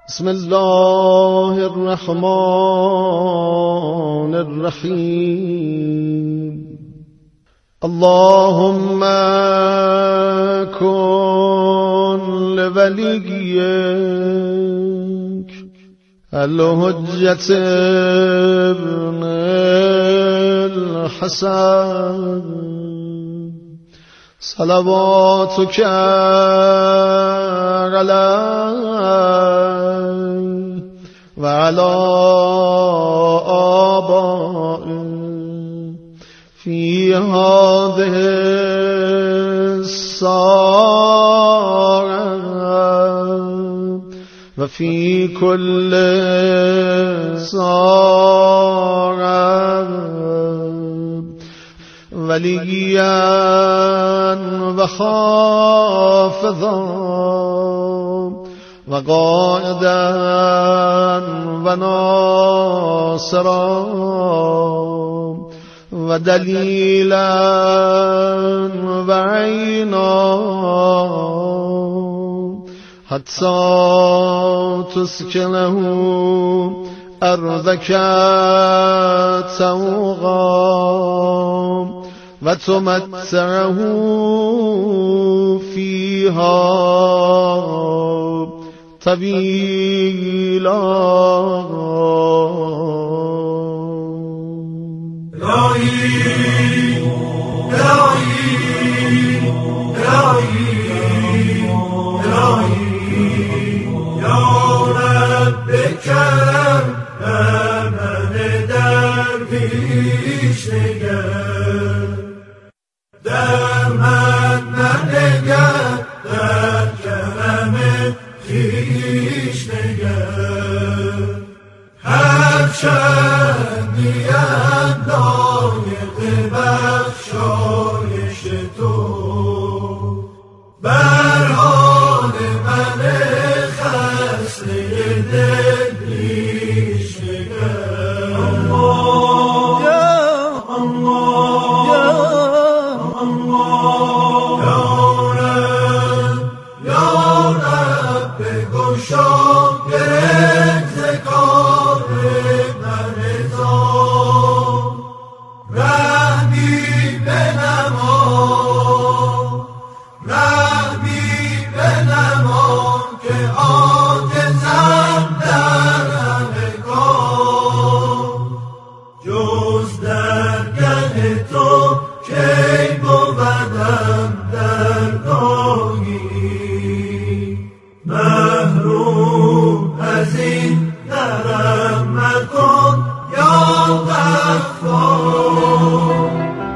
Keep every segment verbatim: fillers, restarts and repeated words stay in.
بسم الله الرحمن الرحیم. اللهم کن لولیک الحجة ابن الحسن صلواتك علیه و علی آبائه فی هذه الساعة و فی کل ساعة وليا وخافضا وقائدا وناصرا ودليلا وعينا حتى تسكنه أرضك توغا وتمتعه فيها طويلا. رعيم رعيم رعيم رعيم يا رب كرم من درویش نگر در من نگر در کرم خویش نگر هر چندی لایق بخشایش تو بر حال من خسته دل ریش نگر. الله یا الله یا الله یا رب یا رب بگشا گرفت کار من نظام رحمی بنما رحمی بنما که عاجزم در همه کار جز درگه تو کی بودم درگاهی محروم از این درم مکن یا غفار.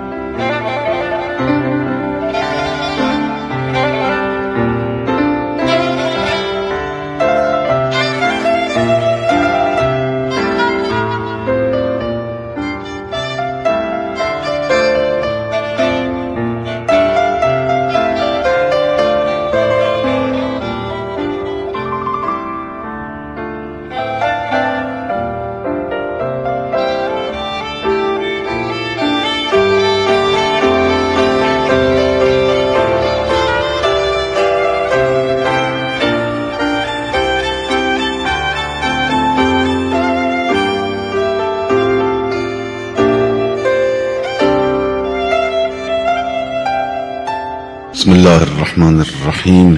بسم الله الرحمن الرحیم.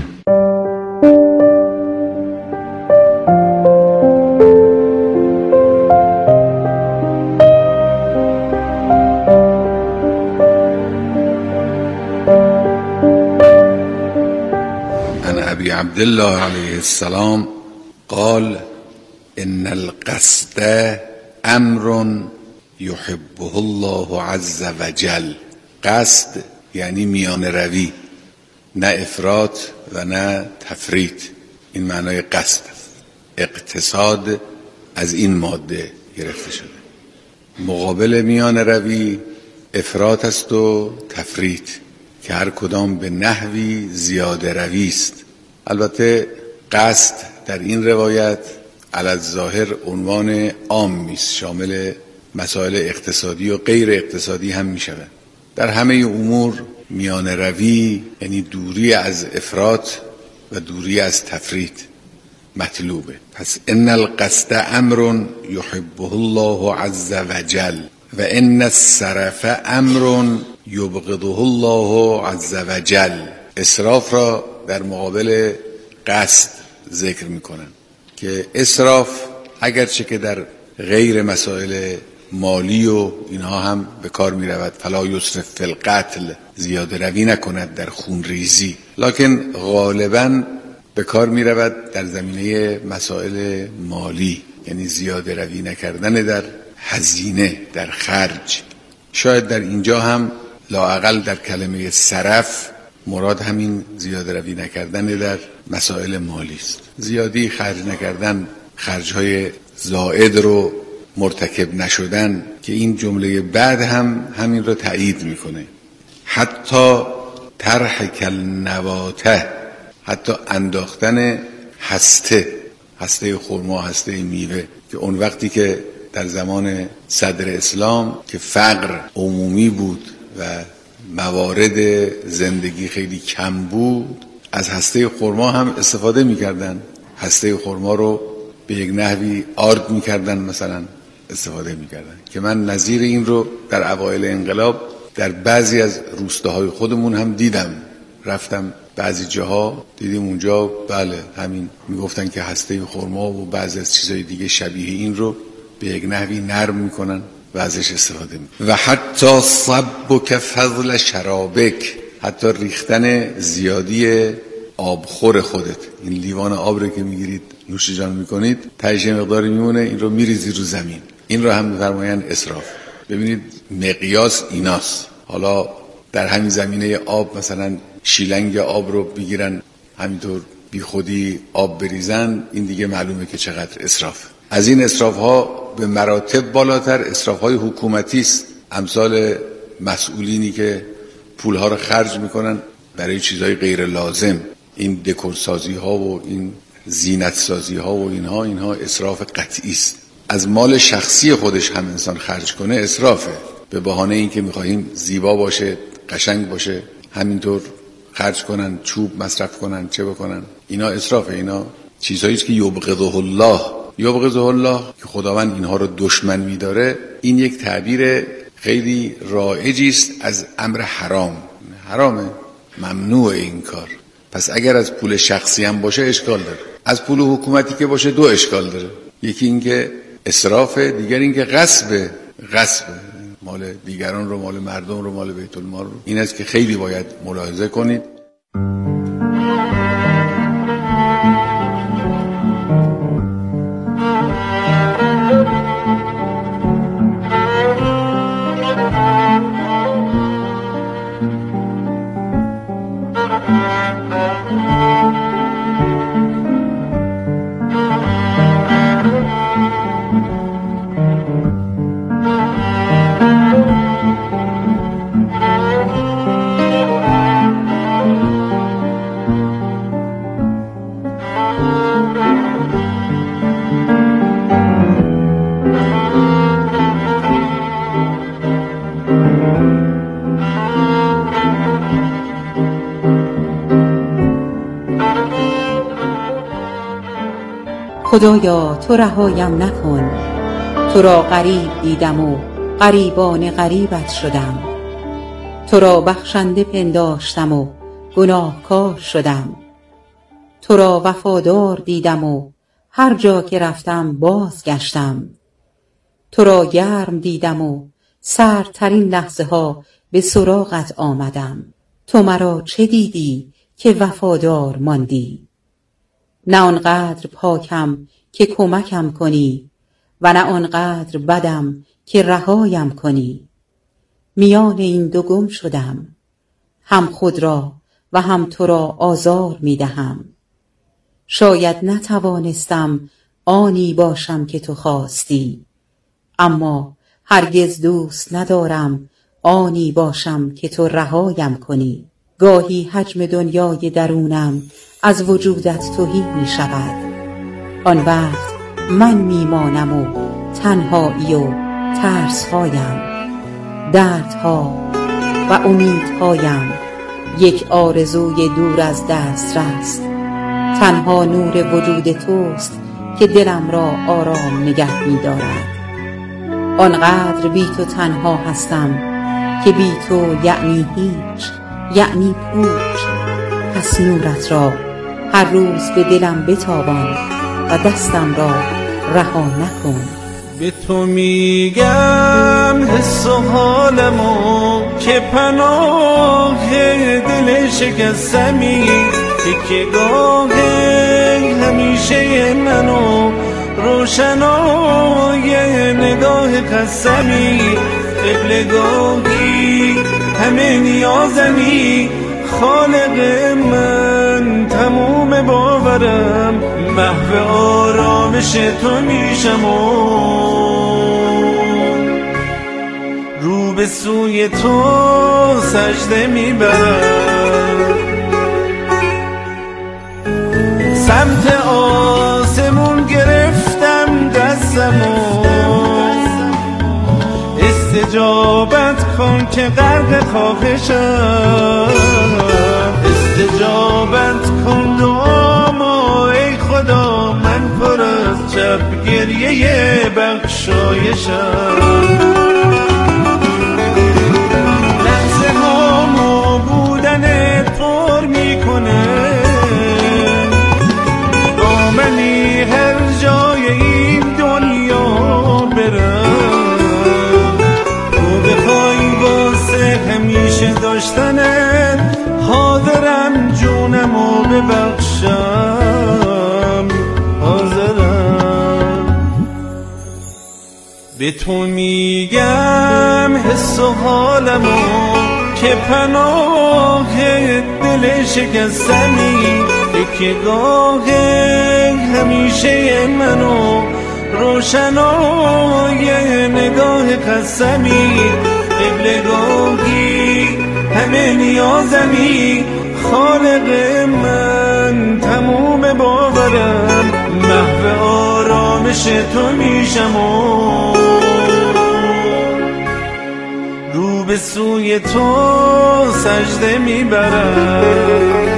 عن ابي عبد الله عليه السلام قال ان القصد امر يحبه الله عز وجل. قصد یعنی میان روی، نه افراط و نه تفریط. این معنای قصد است. اقتصاد از این ماده گرفته شده. مقابل میان روی افراط است و تفریط که هر کدام به نحوی زیاده روی است. البته قصد در این روایت علی الظاهر عنوان عامی است، شامل مسائل اقتصادی و غیر اقتصادی هم می شود. در همه امور میان روی یعنی دوری از افراط و دوری از تفریط. مطلوبه. پس ان القصد امر یحبه الله عز وجل و ان السرف امر یبغضه الله عز وجل. اسراف را در مقابل قصد ذکر میکنن که اسراف اگرچه که در غیر مسائل مالی و اینها هم به کار می رود، فلا یسرف فی القتل، زیاده روی نکند در خون ریزی، لکن غالباً به کار می رود در زمینه مسائل مالی، یعنی زیاده روی نکردن در هزینه، در خرج. شاید در اینجا هم لااقل در کلمه سرف مراد همین زیاده روی نکردن در مسائل مالی است. زیادی خرج نکردن، خرجهای زائد رو مرتکب نشدن، که این جمله بعد هم همین رو تایید میکنه. حتی طرح کالنواته، حتی انداختن هسته، هسته خرما، هسته میوه، که اون وقتی که در زمان صدر اسلام که فقر عمومی بود و موارد زندگی خیلی کم بود، از هسته خرما هم استفاده میکردن. هسته خرما رو به یک نحوی آرد میکردن، مثلا استفاده میکردن، که من نظیر این رو در اوایل انقلاب در بعضی از روستاهای خودمون هم دیدم. رفتم بعضی جاها دیدیم اونجا بله همین میگفتن که هسته خرما و بعضی از چیزهای دیگه شبیه این رو به یک نحوی نرم میکنن و ازش استفاده میکنن. و حتی صبک فضل شرابک، حتی ریختن زیادی آبخور خودت، این لیوان آب رو که میگیرید نوش جان میکنید، تهش مقداری میمونه، این رو میریزی رو زمین، این رو هم میفرمایند اسراف. ببینید مقیاس ایناست. حالا در همین زمینه آب مثلا شیلنگ آب رو بگیرن همینطور بی خودی آب بریزن، این دیگه معلومه که چقدر اسراف. از این اسراف ها به مراتب بالاتر اسراف های حکومتی است، امثال مسئولینی که پول ها رو خرج میکنن برای چیزهای غیر لازم، این دکورسازی ها و این زینت سازی ها و اینها اینها اسراف قطعی است. از مال شخصی خودش هم انسان خرج کنه اسرافه، به بهانه اینکه میخواهیم زیبا باشه، قشنگ باشه، همینطور خرج کنن، چوب مصرف کنن، چه بکنن، اینا اسرافه. اینا چیزهایی است که یبغضه الله، یبغضه الله که خداوند اینها رو دشمن میداره. این یک تعبیر خیلی رایجی است از امر حرام. حرامه، ممنوع این کار. پس اگر از پول شخصی هم باشه اشکال داره، از پول حکومتی که باشه دو اشکال داره. یکی این که اسرافه، دیگر این که غصبه. غصبه مال دیگران رو، مال مردم رو، مال بیت المال رو. این است که خیلی باید ملاحظه کنید. خدایا تو رهایم نکن، تو را غریب دیدم و غریبان غریبت شدم، تو را بخشنده پنداشتم و گناهکار شدم، تو را وفادار دیدم و هر جا که رفتم بازگشتم، تو را گرم دیدم و سردترین لحظه ها به سراغت آمدم. تو مرا چه دیدی که وفادار ماندی؟ نه آنقدر پاکم که کمکم کنی و نه آنقدر بدم که رهایم کنی. میان این دو گم شدم، هم خود را و هم تو را آزار می دهم. شاید نتوانستم آنی باشم که تو خواستی، اما هرگز دوست ندارم آنی باشم که تو رهایم کنی. گاهی حجم دنیای درونم از وجودت تهی می شود، آن وقت من می مانم و تنهایی و ترسهایم، دردها و امیدهایم یک آرزوی دور از دست رست، تنها نور وجود توست که دلم را آرام نگه می دارد. آنقدر بی تو تنها هستم که بی تو یعنی هیچ، یعنی پوچ. پس نورت را هر روز به دلم بتابان و دستم را رها نکن. به تو میگم حس و حالمو که پناه دل شکستمی، که گاه همیشه منو روشنای نگاه قسمی، قبلگاهی همه نیازمی، خالق من تموم باورم، محو آرامش تو میشم و رو به سوی تو سجده میبرم. سمت آسمون گرفتم دستمو، استجابت کن که غرق خواهشم، استجابت کن دعامو ای خدا، من پر از شب گریه بخشایشم. لحظه هامو بودنت پر میکنه، دامنی هر جای این دنیا برم، تو بخوای واسه همیشه داشتنت، حاضرم جونمو ببخشم، حاضرم. به تو میگم حس و حالمو که پناه دل شکستمی، که گاه همیشه منو روشنای نگاه قسمی، قبلگاهی همه نیازمی، خالق من تموم باورم، محو آرامش تو میشم و رو به سوی تو سجده میبرم.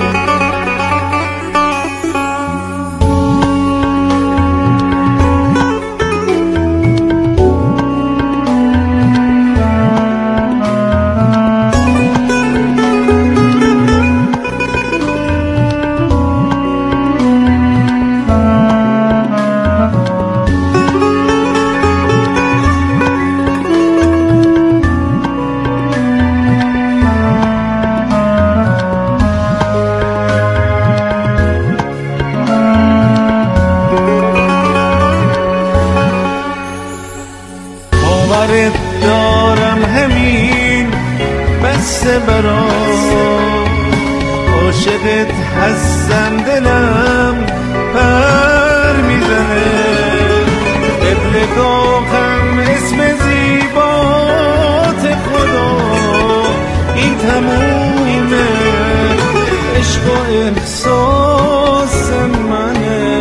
دارم همین بسته برام، عاشقت هستم دلم پر میزنه، قبلگاهم اسم زیبات خدا، این تمومه عشق و احساس منه.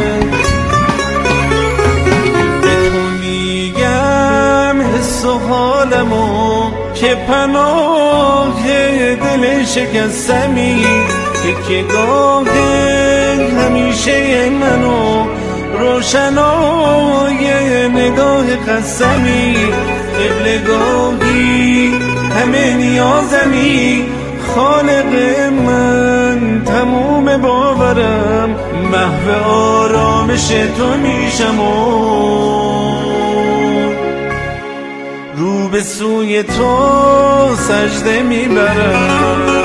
و حالمو که پناه دل شکستمی، که گاه همیشه منو روشنای نگاه قسمی، قبلگاهی همه نیازمی، خالق من تموم باورم، محو آرامش تو میشم و رو به سوی تو سجده میبرم.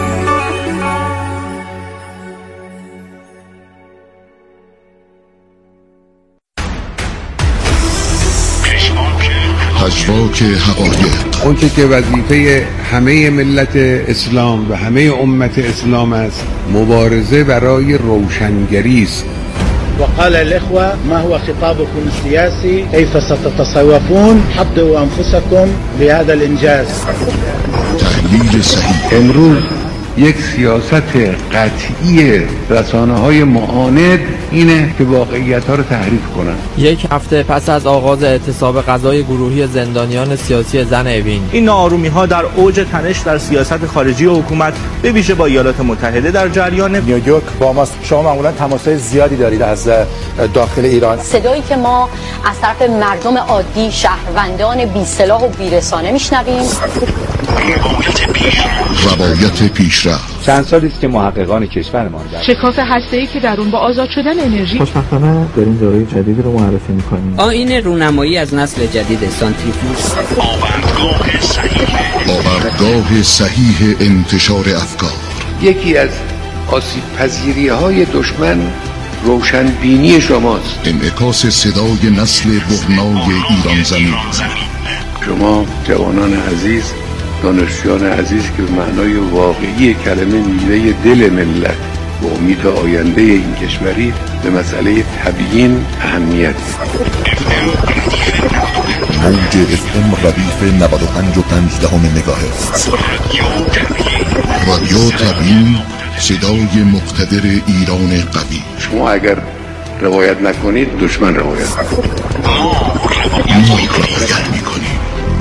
پژواک حقایق، اون که وظیفه همه ملت اسلام و همه امت اسلام است، مبارزه برای روشنگری است. وقال الإخوة ما هو خطابكم السياسي، كيف ستتصوفون، حضروا أنفسكم بهذا الإنجاز. تحلیل صحیح. امروز یک سیاست قطعی رسانه‌های معاند اینه که واقعیت‌ها رو تحریف کنن. یک هفته پس از آغاز اعتصاب غذای گروهی زندانیان سیاسی زن اوین، این ناآرومی‌ها در اوج تنش در سیاست خارجی و حکومت به ویژه با ایالات متحده در جریان. نیویورک با ماست. شما معمولا تماس‌های زیادی دارید از داخل ایران. صدایی که ما از طرف مردم عادی، شهروندان بی سلاح و بی رسانه میشنویم. روایت پیشرفت. چند سالی است که محققان کشورمان در شکاف هسته‌ای که در اون با آزاد شدن انرژی. خوشبختانه داریم داروی جدیدی رو معرفی می‌کنیم. آیین رونمایی از نسل جدید سانتریفیوژ. آوردگاه صحیح آوردگاه صحیح انتشار افکار. یکی از آسیب پذیری‌های دشمن روشنبینی شماست. انعکاس صدای نسل برنای ایران زمین. شما جوانان عزیز، دانشجویان عزیز که به معنای واقعی کلمه میوه دل ملت و امید آینده این کشوری به مسئله تبیین اهمیت موج اف ام ردیف نود و پنج و پنج دهم مگاهرتز. رادیو تبیین، صدای مقتدر ایران قوی. شما اگر روایت نکنید دشمن روایت میکنه. ما روایت میکنیم.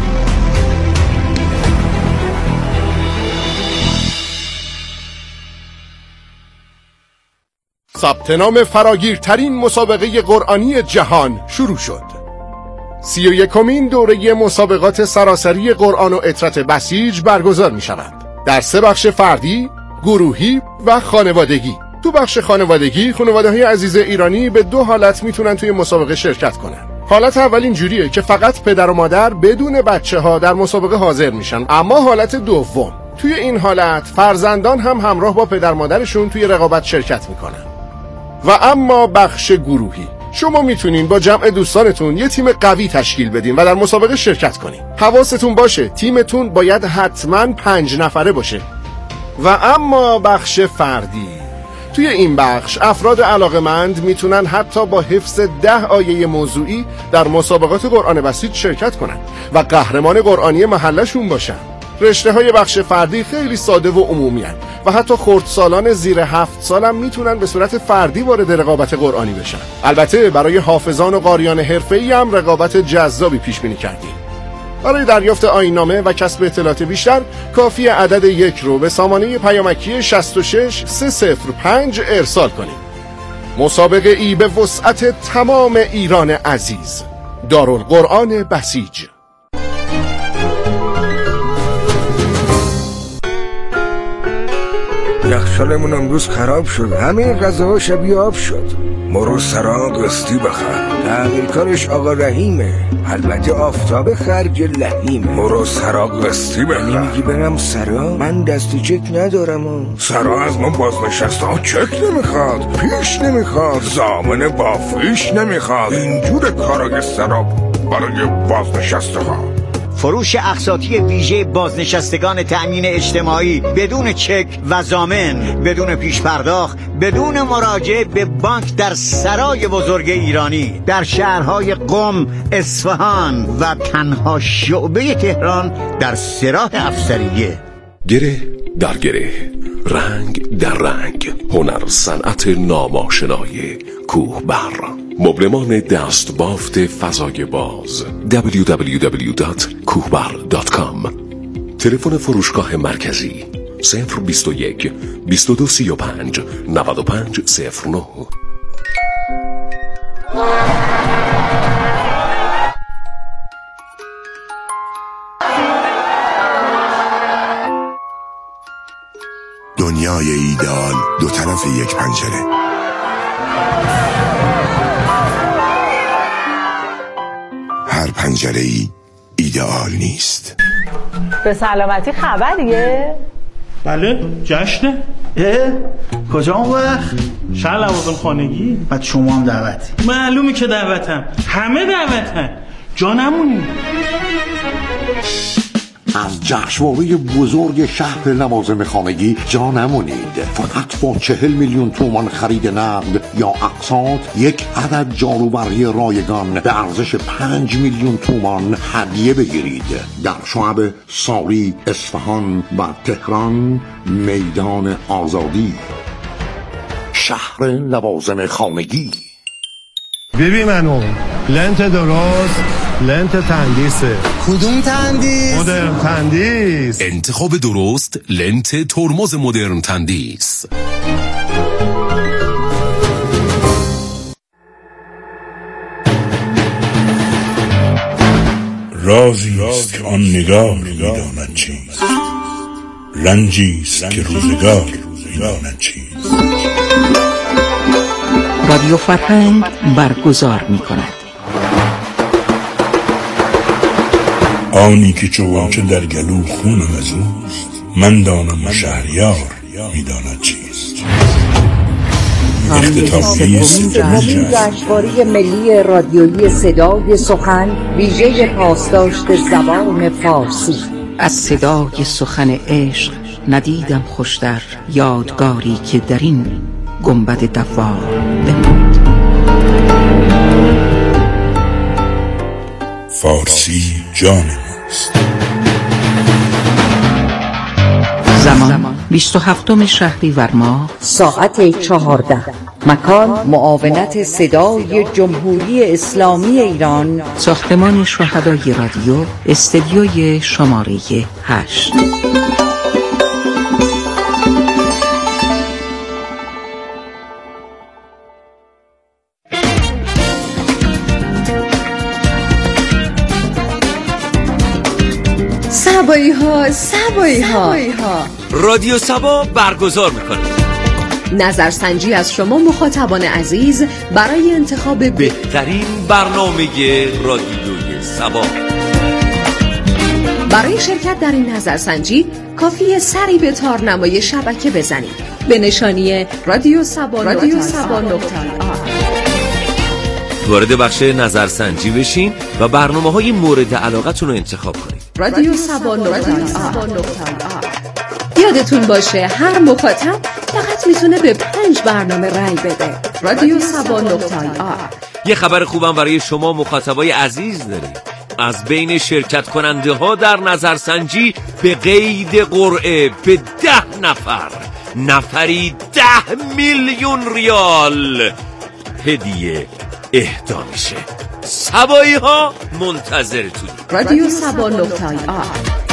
ثبت نام فراگیرترین مسابقه قرآنی جهان شروع شد. سی و یکمین دوره مسابقات سراسری قرآن و عطرت بسیج برگزار می شود در سه بخش فردی، گروهی و خانوادگی. تو بخش خانوادگی، خانواده‌های عزیز ایرانی به دو حالت میتونن توی مسابقه شرکت کنن. حالت اول اینجوریه که فقط پدر و مادر بدون بچه ها در مسابقه حاضر میشن، اما حالت دوم، توی این حالت فرزندان هم همراه با پدر مادرشون توی رقابت شرکت میکنن. و اما بخش گروهی، شما میتونین با جمع دوستانتون یه تیم قوی تشکیل بدین و در مسابقه شرکت کنین. حواستون باشه تیمتون باید حتما پنج نفره باشه. و اما بخش فردی، توی این بخش افراد علاقه‌مند میتونن حتی با حفظ ده آیه موضوعی در مسابقات قرآن بسیط شرکت کنن و قهرمان قرآنی محلشون باشن. رشته های بخش فردی خیلی ساده و عمومی هن و حتی خردسالان زیر هفت سال هم میتونن به صورت فردی وارد رقابت قرآنی بشن. البته برای حافظان و قاریان حرفه‌ای هم رقابت جذابی پیش بینی کردیم. برای دریافت آیین‌نامه و کسب اطلاعات بیشتر کافی عدد یک رو به سامانه پیامکی شصت و شش سه صفر پنج ارسال کنید. مسابقه ای به وسعت تمام ایران عزیز. دارالقرآن بسیج. یخچالمون امروز خراب شد، همه غذاها شبیه آب شد. مرو سرا قسطی بخر، تعمیرکارش آقا رحیمه، البته آفتاب خرج لحیمه. مرو سرا قسطی بخر. یعنی میگی برم سرا؟ من دست چک ندارم ها. سرا از من بازنشسته ها چک نمیخواد، پیش نمیخواد، ضامن با فیش نمیخواد. اینجور کارای سرا برای بازنشسته ها. فروش اقساطی ویژه بازنشستگان تأمین اجتماعی بدون چک و ضامن، بدون پیش پرداخت، بدون مراجعه به بانک در سرای بزرگ ایرانی در شهرهای قم، اصفهان و تنها شعبه تهران در سراح افسریه. گره در گره، رنگ در رنگ، هنر صنعت ناماشنای کوهبر، مبلمان دست بافت فضای باز. دبلیو دبلیو دبلیو دات کوهبر دات کام. تلفن فروشگاه مرکزی صفر بیست و یک بیست و دو سی و پنج نود و پنج صفر نه. دنیای ایدئال دو طرف یک پنجره. هر پنجره ای ایدئال نیست. به سلامتی خبریه؟ بله، جشنه. اه؟ کجا اون وقت؟ شهر لوازم خانگی. بعد شما هم دعوتی؟ معلومی که دعوتم، همه دعوتن، جا نمونی. از جشنواره بزرگ شهر لوازم خانگی جا نمونید. فقط با چهل میلیون تومان خرید نقد یا اقساط یک عدد جاروبرقی رایگان به ارزش پنج میلیون تومان هدیه بگیرید. در شعب ساری، اصفهان و تهران، میدان آزادی، شهر لوازم خانگی. ببین منو لنت درست، لنت تندیسه. کدوم تندیس؟ مدرن تندیس. انتخاب درست، لنت ترمز مدرن تندیس. رازی است که آن نگار میداند چیست، رنجی است که روزگار میداند چیست. رادیو فرهنگ برگزار می کند آنی که چوانچه در گلو خونم از اوست، من دانم و شهریار میداند چیست. اختتامیه سومین جشنواره ملی رادیویی صدای سخن ویژه پاسداشت زبان فارسی. از صدای سخن عشق ندیدم خوشتر، یادگاری که در این گنبد دوار بماند. فارسی جان ماست. زمان بیست و هفتم شهریور ماه ساعت چهارده. مکان معاونت صدای جمهوری اسلامی ایران، ساختمان شهدای رادیو، استدیوی شماره هشت. سبایی ها سبایی ها رادیو سبا برگزار میکنه نظرسنجی از شما مخاطبان عزیز برای انتخاب بهترین برنامه رادیوی سبا. برای شرکت در این نظرسنجی کافیه سری به تارنمای شبکه بزنید به نشانی رادیو سبا رادیو سبا نقطه آر. وارد بخش نظرسنجی بشین و برنامه‌های مورد علاقتون رو انتخاب کنید. رادیو سبا نقطه آر. یادتون باشه هر مخاطب فقط میتونه به پنج برنامه رای بده. رادیو سبا نقطه آر. یه خبر خوبم برای شما مخاطبای عزیز داریم. از بین شرکت کننده ها در نظرسنجی به قید قرعه به ده نفر نفری ده میلیون ریال هدیه اهدا میشه. سبایی ها منتظرتون. رادیو سبا نقطه آر.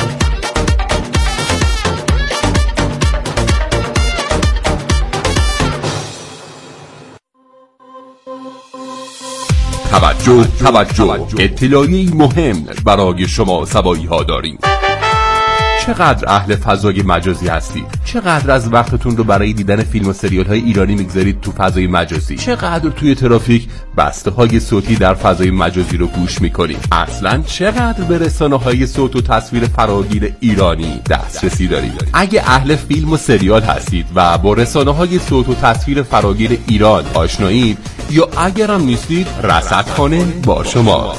توجه توجه اطلاعیه‌ای مهم برای شما سبایی ها داریم. چقدر اهل فضای مجازی هستید؟ چقدر از وقتتون رو برای دیدن فیلم و سریال های ایرانی میگذارید تو فضای مجازی؟ چقدر توی ترافیک بسته های صوتی در فضای مجازی رو گوش میکنید؟ اصلا چقدر به رسانه های صوت و تصویر فراگیر ایرانی دسترسی دارید؟ اگه اهل فیلم و سریال هستید و با رسانه های صوت و تصویر فراگیر ایران آشنایید، یا اگرم نیستید، رصدخانه با شما.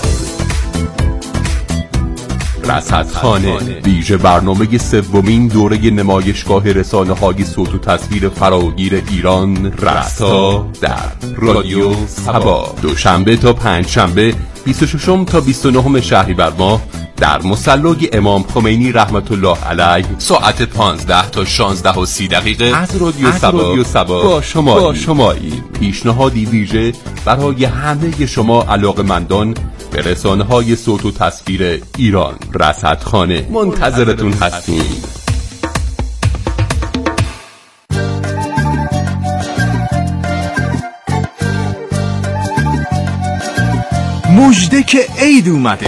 رصدخانه ویژه برنامه سومین دوره نمایشگاه رسانه های صوت و تصویر فراگیر ایران رستا در رادیو سبا، دوشنبه تا پنجشنبه بیست و ششم تا بیست و نهم شهریور ماه در مصلی امام خمینی رحمت الله علیه ساعت پانزده تا شانزده و سی دقیقه از رادیو سبا, سبا با شما با شماییم. پیشنهادی ویژه برای همه شما علاقه‌مندان به رسانه های صوت و تصویر ایران. رصدخانه منتظرتون هستیم. مژده که عید اومده.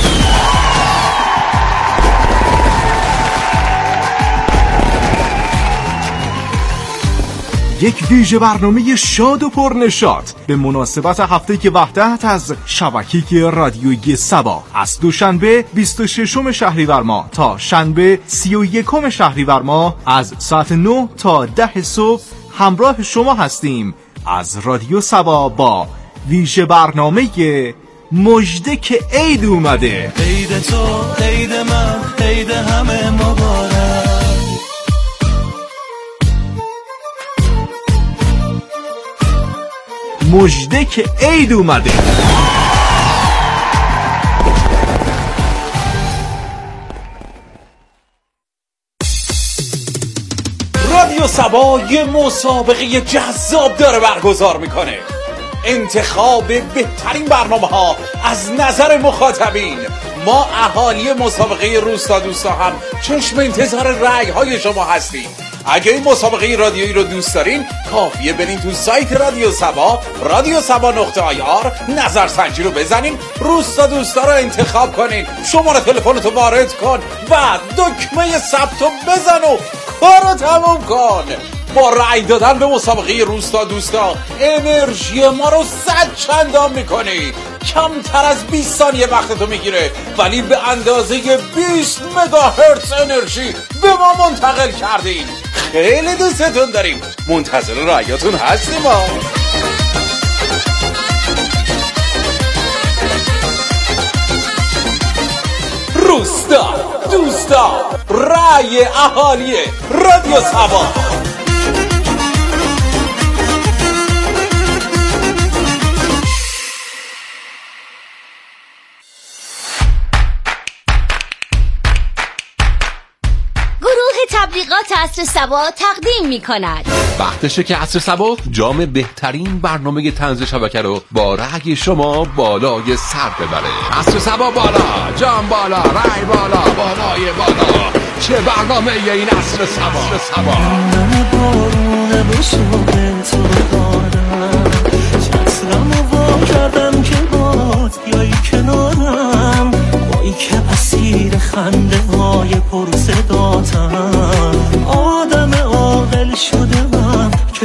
یک ویژه برنامه شاد و پرنشاط به مناسبت هفته که وحدت از شبکه رادیویی سبا از دوشنبه بیست و ششم شهریور ماه تا شنبه سی و یکم شهریور ماه از ساعت نه تا ده صبح همراه شما هستیم از رادیو سبا با ویژه برنامه مژده که عید اومده. عید تو، عید من، عید همه مبارک. مژده که عید اومده. رادیو سبا یه مسابقه جذاب داره برگزار میکنه. انتخاب بهترین برنامه ها از نظر مخاطبین. ما اهالی مسابقه روستا دوستا هم چشم انتظار رأی های شما هستیم. اگه این مسابقه رادیویی رو دوست دارین کافیه برین تو سایت رادیو سبا رادیو سبا نقطه آی آر نظرسنجی رو بزنین، روستا دوستا رو انتخاب کنین، شماره تلفنتو وارد کن و دکمه ثبت رو بزن و کارو تموم کن. با رأی دادن به مسابقه روستا دوستا انرژی ما رو صد چندان میکنی. کمتر از بیست ثانیه وقتتو میگیره ولی به اندازه بیست مگاهرتز انرژی به ما منتقل کردین. خیلی دوستتون داریم، منتظر رأیاتون هستیم. ما روستا دوستا، رأی اهالی رادیو سبا. تبلیغات عصر سبا تقدیم می کند. وقتشه که عصر سبا جام بهترین برنامه طنز شبکه رو با رأی شما بالای سر ببره. عصر سبا بالا، جام بالا، رأی بالا، بالای بالا. چه برنامه یه این عصر سبا. عصر سبا.